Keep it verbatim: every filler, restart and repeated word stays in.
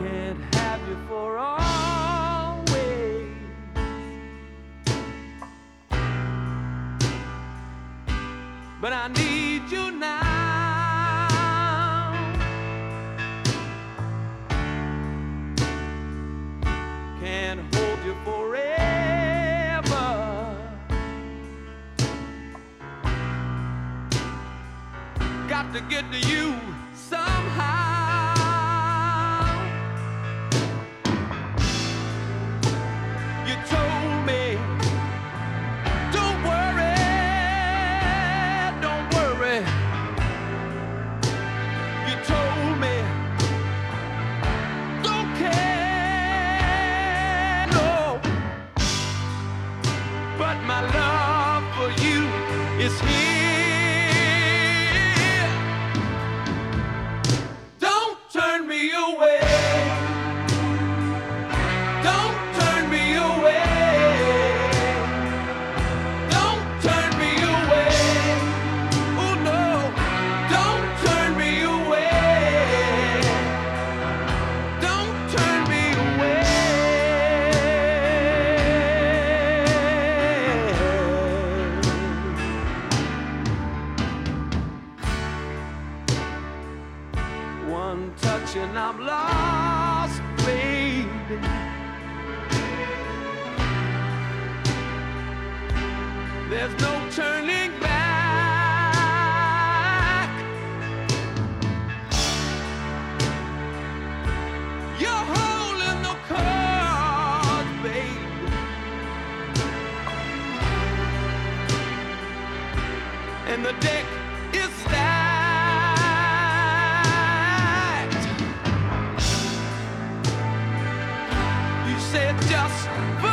Can't have you for always, but I need you now. Can't hold you forever, got to get to you somehow. You told me, don't worry, don't worry. You told me, don't care, no. But my love for you is here. Don't turn me away. Don't turn me away. Don't turn me away. Oh no, don't turn me away. Don't turn me away. One touch and I'm lost, baby. There's no turning back. You're holding the cards, baby, and the deck is stacked. You said just